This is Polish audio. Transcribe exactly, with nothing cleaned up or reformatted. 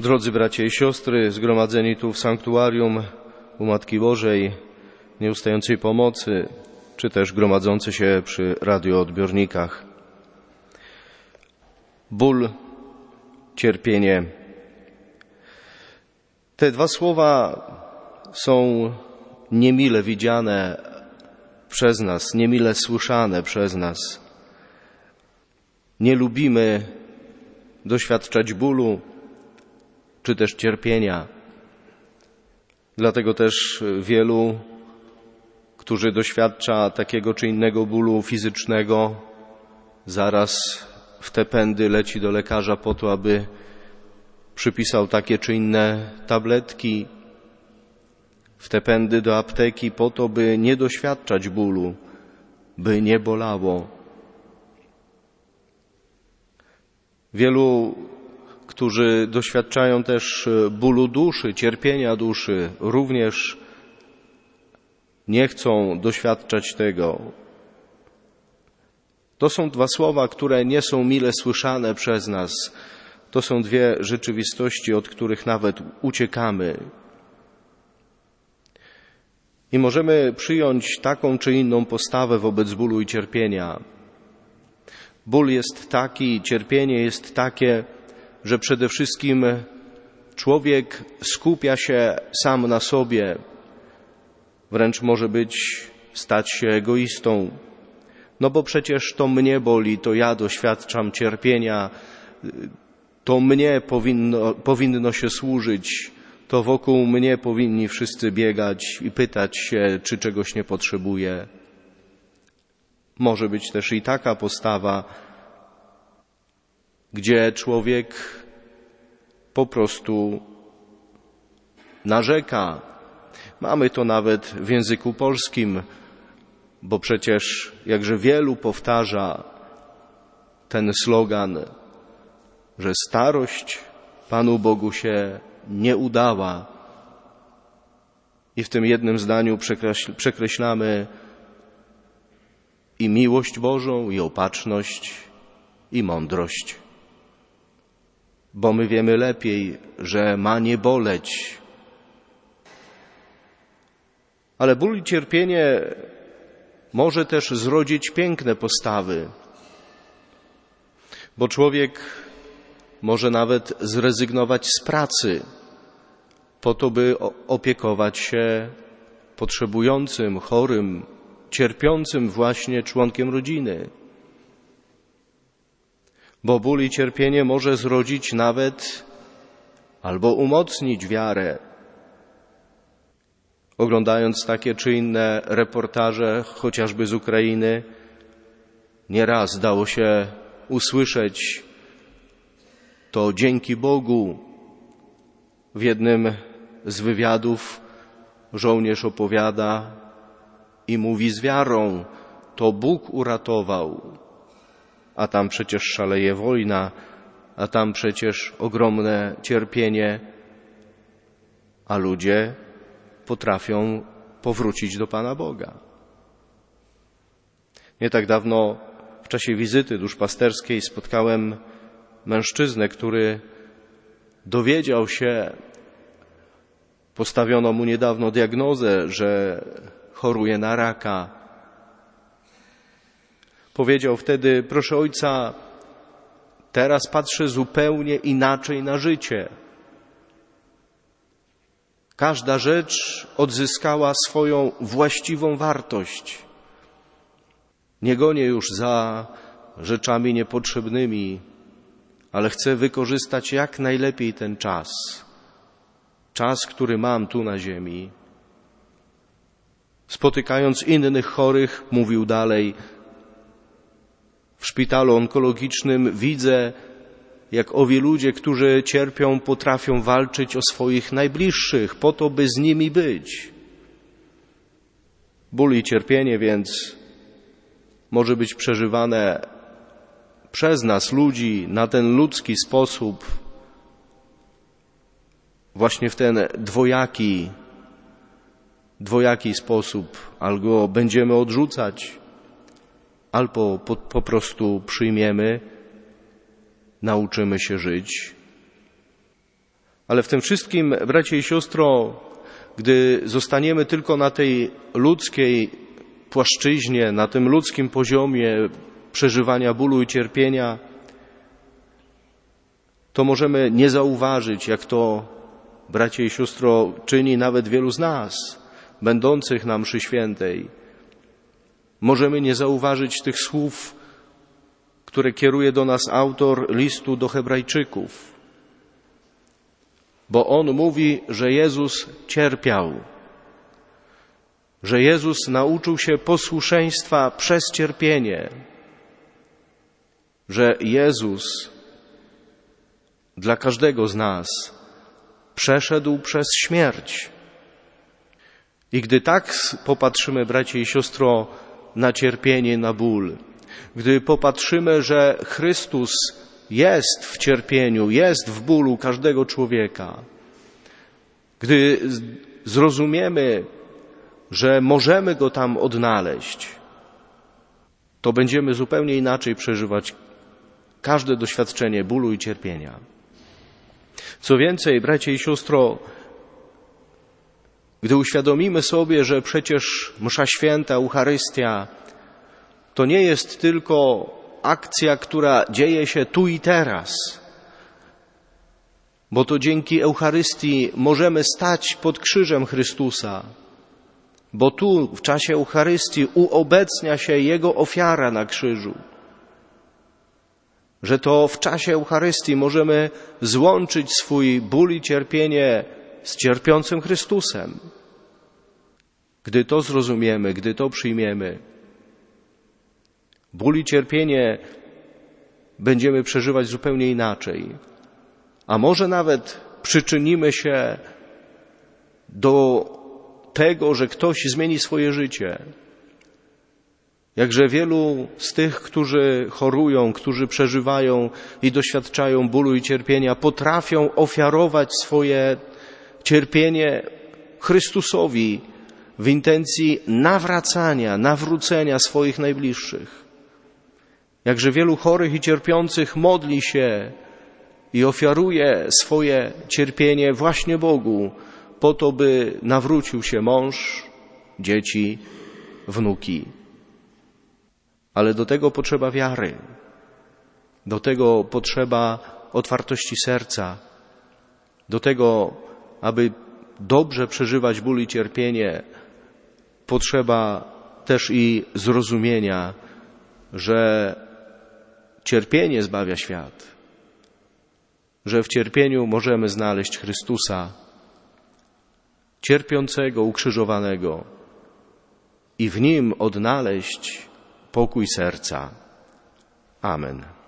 Drodzy bracia i siostry, zgromadzeni tu w sanktuarium u Matki Bożej, nieustającej pomocy, czy też gromadzący się przy radioodbiornikach. Ból, cierpienie. Te dwa słowa są niemile widziane przez nas, niemile słyszane przez nas. Nie lubimy doświadczać bólu, czy też cierpienia. Dlatego też wielu, którzy doświadcza takiego czy innego bólu fizycznego, zaraz w te pędy leci do lekarza po to, aby przypisał takie czy inne tabletki, w te pędy do apteki po to, by nie doświadczać bólu, by nie bolało. Wielu, którzy doświadczają też bólu duszy, cierpienia duszy, również nie chcą doświadczać tego. To są dwa słowa, które nie są mile słyszane przez nas. To są dwie rzeczywistości, od których nawet uciekamy. I możemy przyjąć taką czy inną postawę wobec bólu i cierpienia. Ból jest taki, cierpienie jest takie, że przede wszystkim człowiek skupia się sam na sobie, wręcz może być, stać się egoistą. No bo przecież to mnie boli, to ja doświadczam cierpienia, to mnie powinno, powinno się służyć, to wokół mnie powinni wszyscy biegać i pytać się, czy czegoś nie potrzebuję. Może być też i taka postawa, gdzie człowiek po prostu narzeka. Mamy to nawet w języku polskim, bo przecież jakże wielu powtarza ten slogan, że starość Panu Bogu się nie udała. I w tym jednym zdaniu przekreślamy i miłość Bożą, i opatrzność, i mądrość. Bo my wiemy lepiej, że ma nie boleć. Ale ból i cierpienie może też zrodzić piękne postawy, bo człowiek może nawet zrezygnować z pracy po to, by opiekować się potrzebującym, chorym, cierpiącym właśnie członkiem rodziny. Bo ból i cierpienie może zrodzić nawet albo umocnić wiarę. Oglądając takie czy inne reportaże, chociażby z Ukrainy, nieraz dało się usłyszeć to dzięki Bogu. W jednym z wywiadów żołnierz opowiada i mówi z wiarą, to Bóg uratował. A tam przecież szaleje wojna, a tam przecież ogromne cierpienie, a ludzie potrafią powrócić do Pana Boga. Nie tak dawno w czasie wizyty duszpasterskiej spotkałem mężczyznę, który dowiedział się, postawiono mu niedawno diagnozę, że choruje na raka. Powiedział wtedy, proszę ojca, teraz patrzę zupełnie inaczej na życie. Każda rzecz odzyskała swoją właściwą wartość. Nie gonię już za rzeczami niepotrzebnymi, ale chcę wykorzystać jak najlepiej ten czas. Czas, który mam tu na ziemi. Spotykając innych chorych, mówił dalej, w szpitalu onkologicznym widzę, jak owi ludzie, którzy cierpią, potrafią walczyć o swoich najbliższych, po to, by z nimi być. Ból i cierpienie więc może być przeżywane przez nas, ludzi, na ten ludzki sposób, właśnie w ten dwojaki, dwojaki sposób. Albo będziemy odrzucać, albo po, po prostu przyjmiemy, nauczymy się żyć. Ale w tym wszystkim, bracie i siostro, gdy zostaniemy tylko na tej ludzkiej płaszczyźnie, na tym ludzkim poziomie przeżywania bólu i cierpienia, to możemy nie zauważyć, jak to, bracie i siostro, czyni nawet wielu z nas, będących na mszy świętej. Możemy nie zauważyć tych słów, które kieruje do nas autor listu do Hebrajczyków, bo on mówi, że Jezus cierpiał, że Jezus nauczył się posłuszeństwa przez cierpienie, że Jezus dla każdego z nas przeszedł przez śmierć. I gdy tak popatrzymy, bracie i siostro, na cierpienie, na ból, gdy popatrzymy, że Chrystus jest w cierpieniu, jest w bólu każdego człowieka, gdy zrozumiemy, że możemy Go tam odnaleźć, to będziemy zupełnie inaczej przeżywać każde doświadczenie bólu i cierpienia. Co więcej, bracie i siostro, gdy uświadomimy sobie, że przecież msza święta, Eucharystia, to nie jest tylko akcja, która dzieje się tu i teraz, bo to dzięki Eucharystii możemy stać pod krzyżem Chrystusa, bo tu w czasie Eucharystii uobecnia się Jego ofiara na krzyżu, że to w czasie Eucharystii możemy złączyć swój ból i cierpienie z cierpiącym Chrystusem. Gdy to zrozumiemy, gdy to przyjmiemy, ból i cierpienie będziemy przeżywać zupełnie inaczej. A może nawet przyczynimy się do tego, że ktoś zmieni swoje życie. Jakże wielu z tych, którzy chorują, którzy przeżywają i doświadczają bólu i cierpienia, potrafią ofiarować swoje cierpienie Chrystusowi w intencji nawracania, nawrócenia swoich najbliższych. Jakże wielu chorych i cierpiących modli się i ofiaruje swoje cierpienie właśnie Bogu, po to, by nawrócił się mąż, dzieci, wnuki. Ale do tego potrzeba wiary, do tego potrzeba otwartości serca, do tego, aby dobrze przeżywać ból i cierpienie, potrzeba też i zrozumienia, że cierpienie zbawia świat, że w cierpieniu możemy znaleźć Chrystusa, cierpiącego, ukrzyżowanego i w Nim odnaleźć pokój serca. Amen.